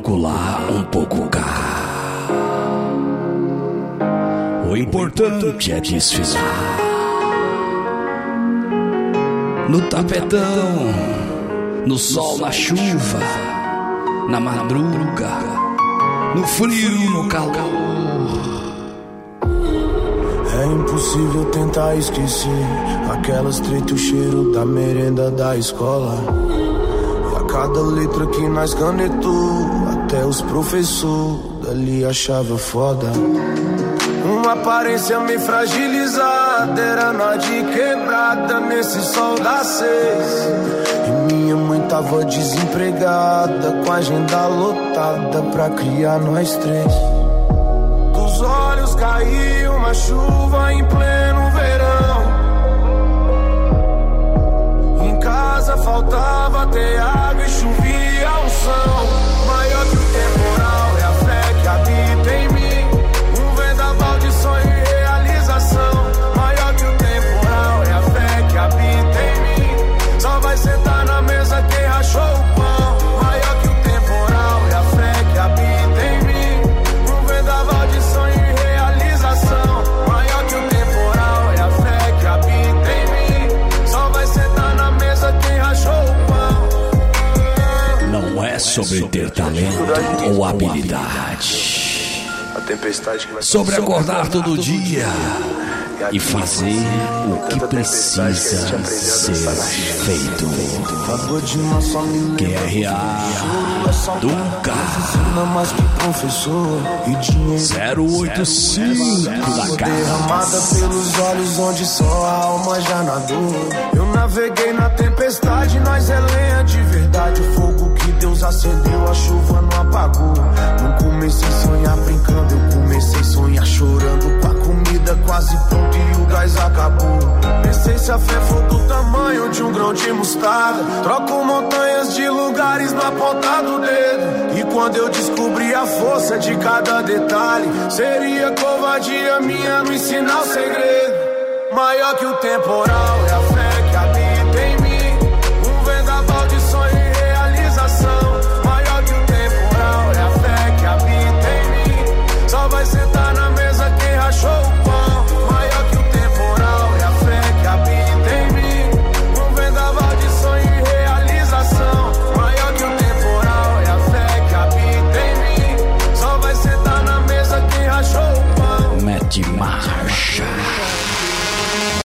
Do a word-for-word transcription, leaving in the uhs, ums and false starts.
pouco lá, um pouco cá. O importante é desfilar no tapetão, no sol, na chuva, na madruga, no frio, no calor. É impossível tentar esquecer aquelas treta, o cheiro da merenda da escola. E a cada letra que nós canetou, até os professores dali achava foda. Uma aparência meio fragilizada, era nós de quebrada nesse sol das seis. E minha mãe tava desempregada, com a agenda lotada pra criar nós três. Dos olhos caiu uma chuva em pleno verão. Em casa faltava ter água e chovia um som. Maior que o temporal é a fé que habita em mim. Um vendaval de sonho e realização. Maior que o temporal é a fé que habita em mim. Só vai sentar na mesa quem rachou o pão. Maior que o temporal é a fé que habita em mim. Um vendaval de sonho e realização. Maior que o temporal é a fé que habita em mim. Só vai sentar na mesa quem rachou o pão. Não é sobre ter talento ou habilidade, sobre acordar todo dia e fazer o que precisa ser feito. Q R A Dunca zero oito cinco da casa. Derramada pelos olhos onde só a alma já nadou. Eu naveguei na tempestade, nós é lenha de verdade. O fogo que Deus acendeu, a chuva não apagou. Não comecei a sonhar brincando, eu comecei a sonhar chorando. Com a comida quase pronta e o gás acabou. Pensei se a fé for do tamanho de um grão de mostarda, troco montanhas de lugares na ponta do dedo. E quando eu descobri a força de cada detalhe, seria covardia minha não ensinar o segredo. Maior que o temporal é a